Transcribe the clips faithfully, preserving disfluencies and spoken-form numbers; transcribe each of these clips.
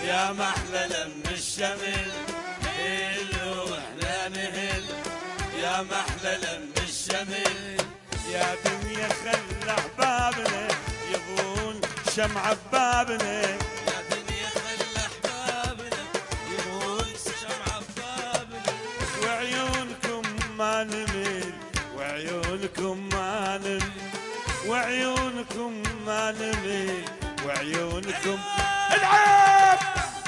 يا محلى لم الشمل هل واحنا نهل يا محلى لم الشمل يا دنيا خل احبابنا يضون شمع ببابنا يا دنيا خل احبابنا يضون شمع ببابنا وعيونكم ما نمل وعيونكم ما نمل وعيونكم ما نمل وعيونكم العب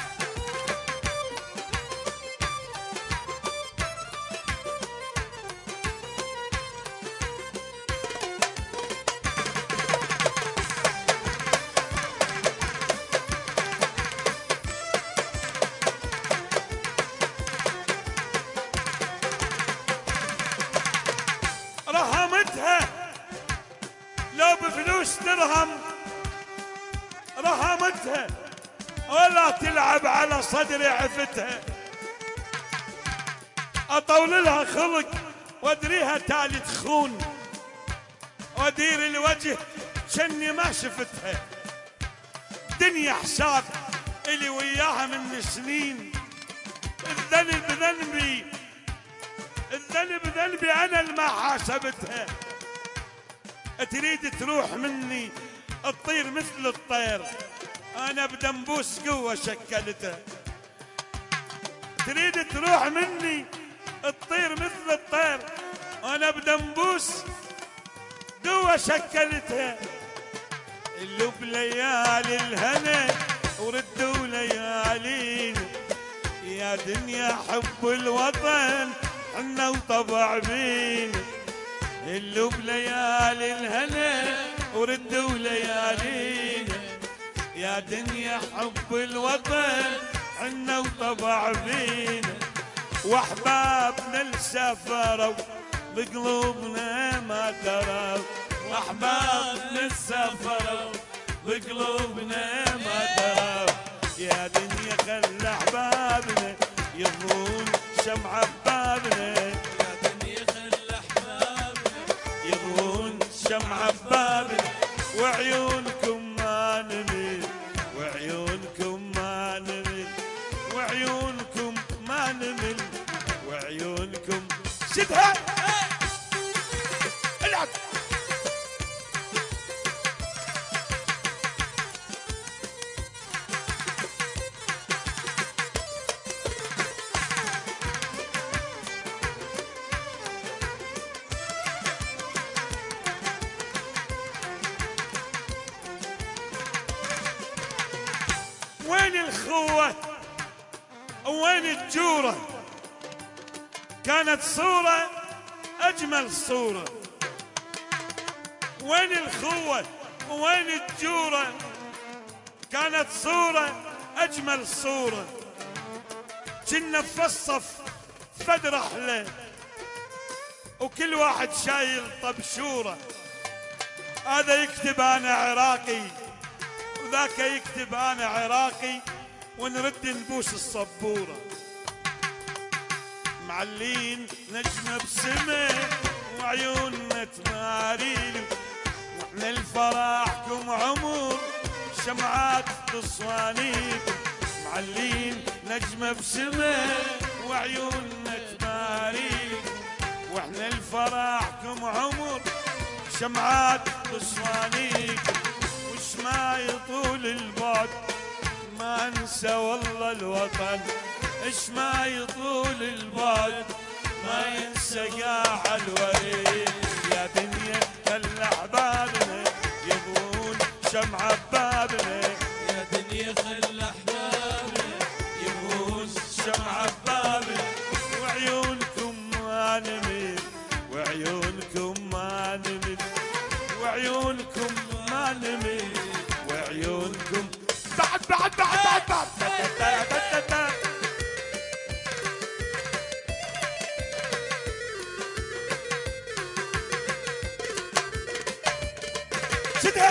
رهمتها لو بفلوس درهم رهمتها ولا تلعب على صدري عفتها اطول لها خلق وادريها تالي تخون وادير الوجه شني ما شفتها دنيا حساب الي وياها من سنين الذنب ذنبي الذنب ذنبي انا اللي ما حاسبتها تريد تروح مني تطير مثل الطير انا بدنبوس قوه شكلتها تريد تروح مني تطير مثل الطير انا بدنبوس قوه شكلتها اللي بليالي الهنا وردوا ليالينا يا دنيا حب الوطن حنا وطبع بينا اللي بليالي الهنا وردوا ليالينا يا دنيا حب الوطن حنا وطبع بينا واحبابنا السفروا بقلوبنا ما دروا واحبابنا السفروا بقلوبنا ما دروا يا دنيا خل احبابنا يضون شمع ببابنا يا دنيا خل احبابنا يضون شمع ببابنا وعيونكم ما نمل وعيونكم ما نمل وعيونكم ما نمل وعيونكم شدها العب وين الخوة وين الجورة كانت صورة أجمل صورة وين الخوة وين الجورة كانت صورة أجمل صورة كنا بفصف فد رحلة وكل واحد شايل طبشورة هذا يكتب أنا عراقي وذاك يكتب أنا عراقي ونرد نبوس الصبورة معلين نجمة بسمة وعيوننا تماريل واحنا الفرحكم عمر شمعات بالصوانيب معلين نجمة بسمة وعيوننا تماريل واحنا الفرحكم عمر شمعات بالصوانيب وش ما يطول البعد ما انسى والله الوطن اش ما يطول البعد ما ينسى قاع الوريد يا دنيا خل احبابنا يضون شمعة ببابنا يا دنيا خل احبابنا يضون شمعة ببابنا وعيونكم ما نمل وعيونكم ما نمل وعيونكم ما نمل وعيونكم بعد بعد بعد بعد بعد شدها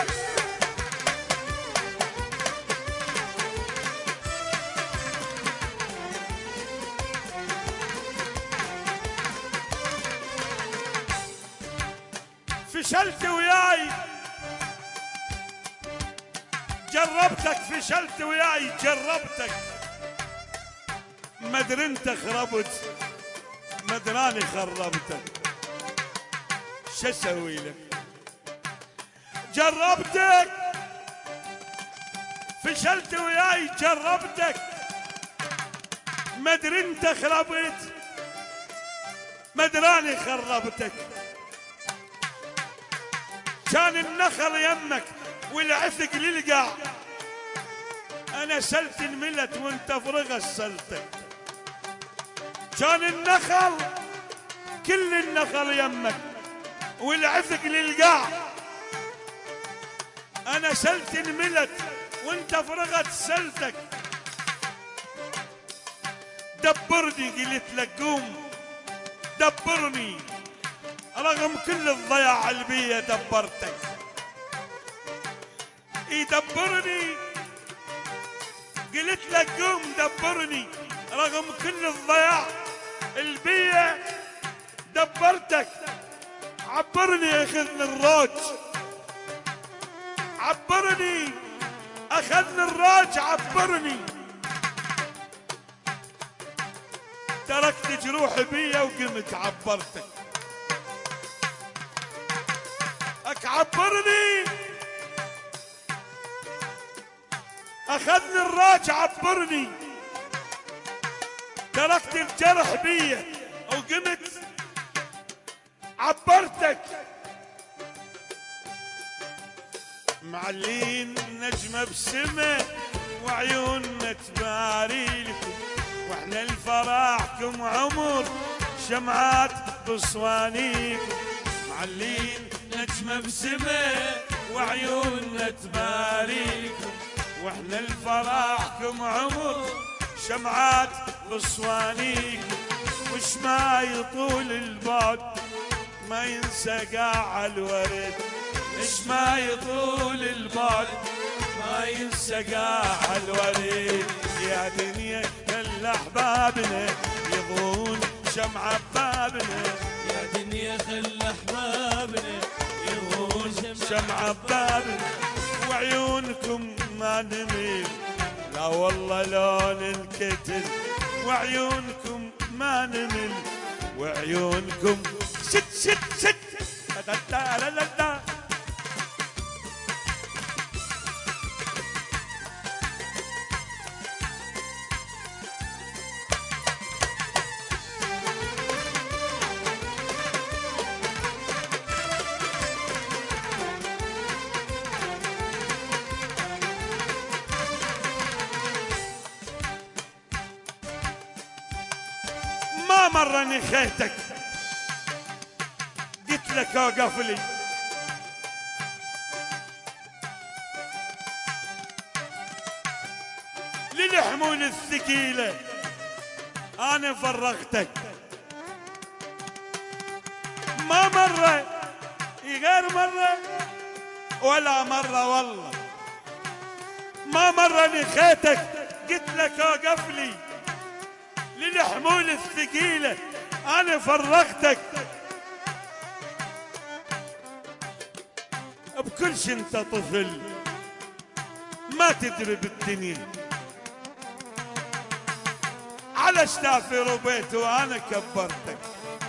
فشلت وياي جربتك فشلت وياي جربتك، ما ادري انت خربت ما ادراني خربتك، شو اسوي لك؟ جربتك فشلت وياي جربتك، ما ادري انت خربت ما ادراني خربتك. كان النخل يمك والعثق للقاع، انا سلت الملت وانت فرغ سلتك. كان النخل كل النخل يمك والعثق للقاع، انا سلت الملت وانت فرغت سلتك. دبرني قلت لك قوم دبرني، رغم كل الضياع البية دبرتك. يدبرني قلت لك قوم دبرني، رغم كل الضياع البية دبرتك. عبرني اخذني الروج، عبرني اخذني الروج، عبرني. تركت جروح بيا وقمت عبرتك. اك عبرني اخذني الراج، عبرني. تركت الجرح بيا وقمت عبرتك. معلين نجمة بسمة وعيوننا تباريلكم، واحنا الفراحكم عمر شمعات بصوانيكم. معلين نجمة بسمة وعيوننا تباريلكم، واحنا الفراحكم عمر شمعات بصوانيكم. وش ما يطول البعد ما ينسى قاع الورد، ايش ما يطول البعد ما ينسى قاع الورد. يا دنيا خل احبابنا يضون شمعة بابنا، يا دنيا خل احبابنا يضون شمعة بابنا. وعيونكم ما نميل لا والله لون الكتل، وعيونكم ما نمل، وعيونكم ست ست ست لا لا لا لا. ما مرة نخيتك قلت لك اوقف لي، للحمول الثقيلة انا فرغتك. ما مرة غير مرة ولا مرة والله، ما مرة نخيتك قلت لك اوقف لي، للحمول الثقيلة أنا فرغتك. بكل شي انت طفل ما تدري بالدنيا، على شتافي ربيت وأنا كبرتك.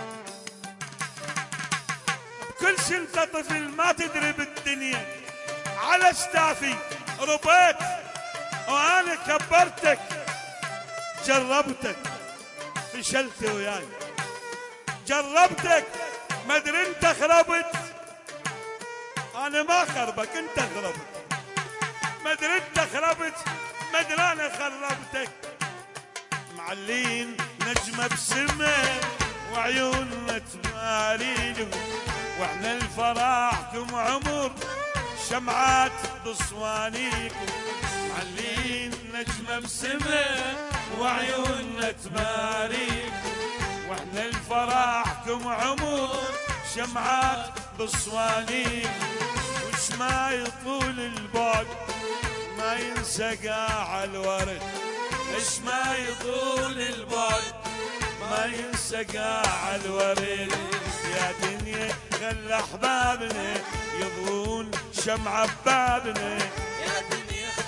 بكل شي انت طفل ما تدري بالدنيا، على شتافي ربيت وأنا كبرتك. جربتك فشلت وياي، جربتك ما ادري انت خربت، انا ما خربك انت خربت. ما ادري انت خربت ما ادري انا خربتك. معلين نجمة بسمة وعيوننا تماريلهم، واحنا الفراحكم عمر شمعات بصوانيكم. معلين نجمة بسمة وعيوننا تباريكم، واحنا الفراحكم عمر شمعات بصوانيكم. وش ما يطول البعد ما ينسى قاع الورد، ايش ما يطول البعد ما ينسى قاع الورد. يا دنيا خل احبابنا يضون شمعة ببابنا، يا دنيا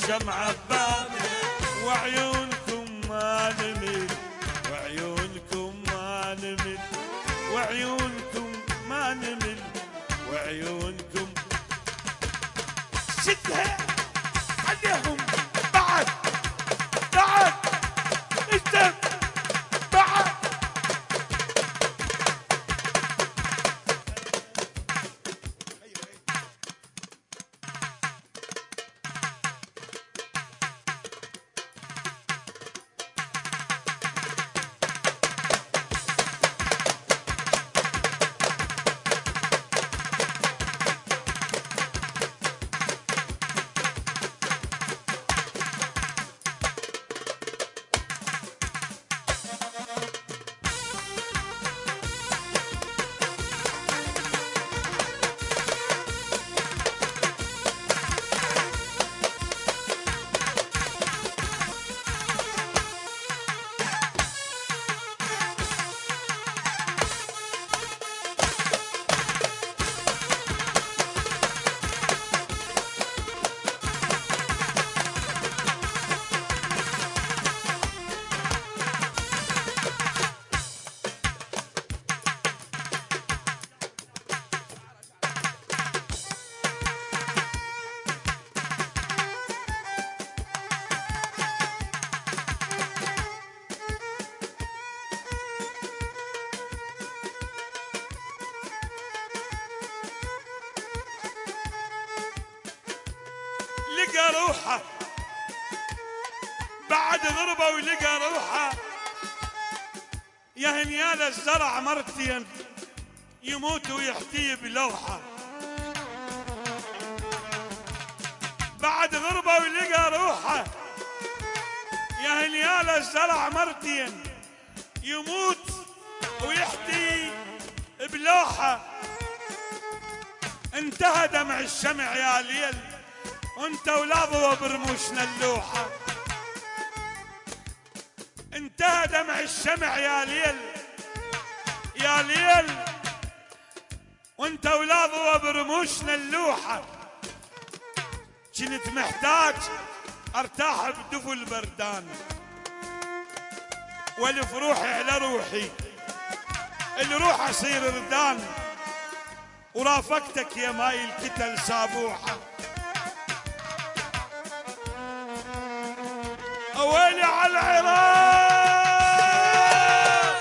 الشمعة ببابنا وعيونكم ما نمل وعيونكم ما نمل وعيونكم ما نمل وعيونكم شدها عليهم بعد بعد اكتب بعد لقى روحه بعد ضربه ولقى روحه يا هنيال الزرع مرتين يموت ويحتي بلوحه بعد ضربه ولقى روحه يا هنيال الزرع مرتين يموت ويحتي بلوحه انتهى دمع الشمع يا ليل وانت ولابه برموشنا اللوحة انتهى دمع الشمع يا ليل يا ليل وانت ولابه برموشنا اللوحة كنت محتاج ارتاح بدفو البردان والف روحي على روحي الروح اصير ردان ورافقتك يا ماي الكتل سابوحه ويلي على العراق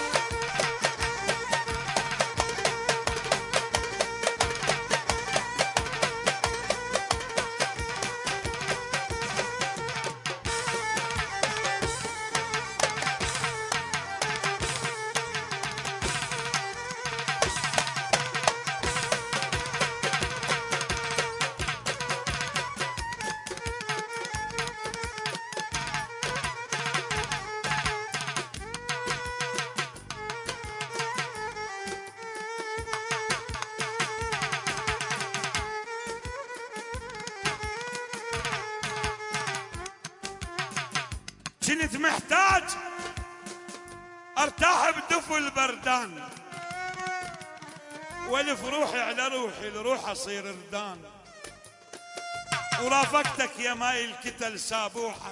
كنت محتاج ارتاح بدفو البردان والف روحي على روحي الروح اصير ردان ورافقتك يا ماي الكتل سابوحه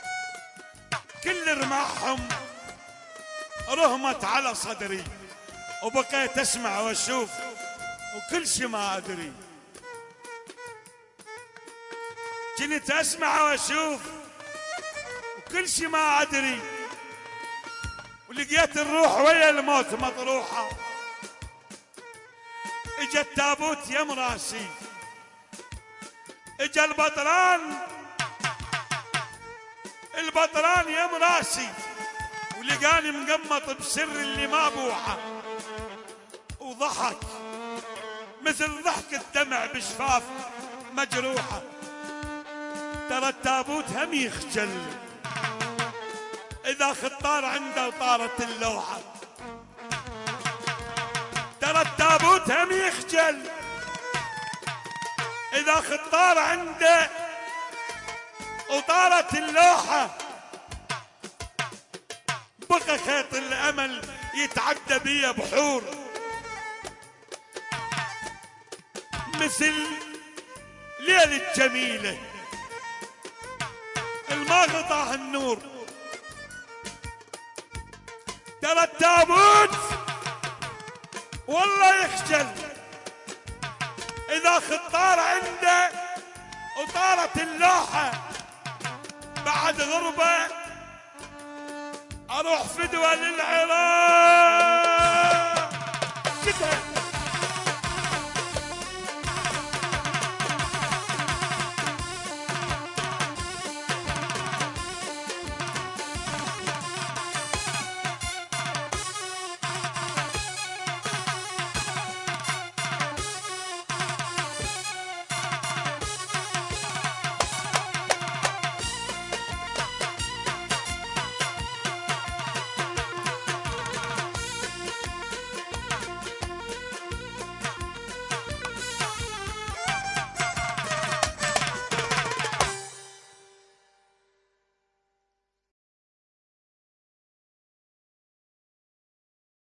كل رماحهم رهمت على صدري وبقيت اسمع واشوف وكل شي ما ادري كنت اسمع واشوف كل شي ما ادري ولقيت الروح ويا الموت مطروحه اجا التابوت يم راسي اجا البطران البطران يم راسي ولقاني مقمط بسر اللي ما بوحه وضحك مثل ضحك الدمع بشفاف مجروحه ترى التابوت هم يخجل إذا خطار عنده وطارت اللوحة ترى التابوت هم يخجل إذا خطار عنده وطارت اللوحة بقى خيط الأمل يتعدى بيا بحور مثل ليلة جميلة الما غطاه النور. ترى التابوت والله يخجل اذا خطار عنده وطارت اللوحة بعد غربة اروح فدوة للعراق.